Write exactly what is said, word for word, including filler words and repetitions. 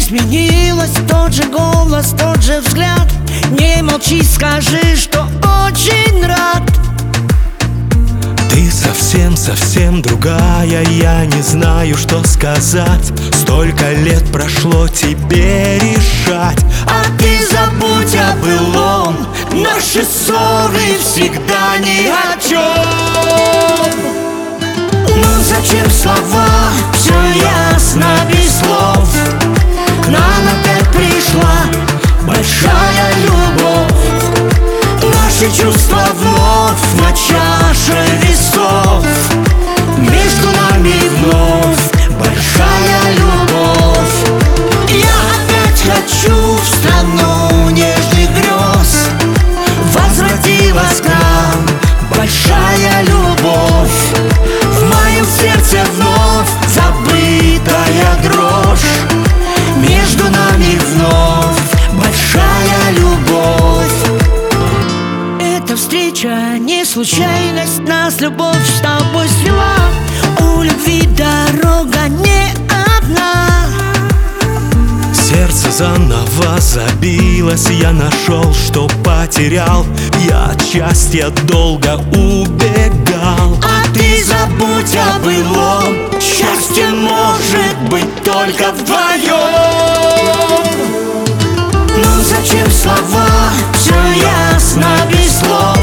изменилось, тот же голос, тот же взгляд. Не молчи, скажи, что очень рад. Ты совсем-совсем другая, я не знаю, что сказать. Столько лет прошло, тебе решать. А ты забудь о былом, наши ссоры всегда ни о чем. Ну зачем слова, все ясно без слов. К нам опять пришла большая любовь. Наши чувства вновь на чаше весов. Между нами вновь большая любовь. Я опять хочу в страну нежных грез. Возвратилась к нам большая любовь. В моем сердце вновь забытая дрожь. Между нами вновь большая любовь. Эта встреча не случайность, нас любовь с тобой свела. У любви дорога не одна. Сердце заново забилось, я нашел, что потерял. Я от счастья долго убегал. А ты забудь о былом, счастье может быть только вдвоем. Ну зачем слова, все ясно без слов.